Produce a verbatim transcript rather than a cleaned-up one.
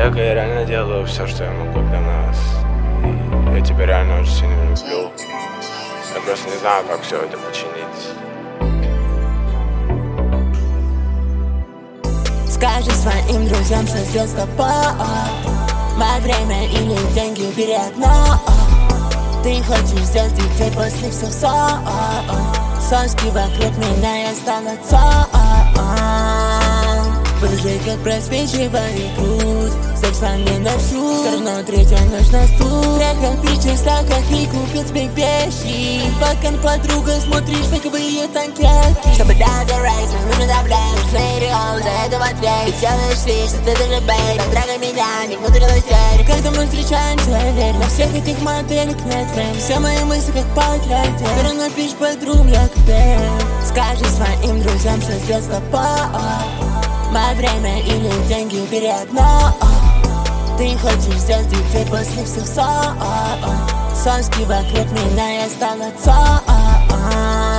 Хотя я реально делаю все, что я могу для нас. И я тебя реально очень сильно люблю. Я просто не знаю, как все это починить. Скажи своим друзьям, что сделал с тобой. Мое время или деньги бери одно. Ты хочешь сделать детей после всех ссор. Соски вокруг меня, я стал отцом. Выжи, как просвечивает грудь. Секс на мне на всю. Все равно третья ночь на стул. Прекратить числа, как и купить себе вещи. Пока подруга смотришь фейковые танкетки. Чтобы догорать, нужно давлять. Нужно реал, за это в ответ. Ты делаешь вид, что ты даже бей. Так дорогой меня, не внутренний дверь. Когда мы встречаемся, верь. На всех этих моделек нет время. Все мои мысли как подлетят. Все равно пишешь подругам, я купил. Скажи своим друзьям, что сделал с тобой. Мое время или деньги бери одно. Ты хочешь сделать детей после всех ссор. Соски вокруг меня, я стал отцом.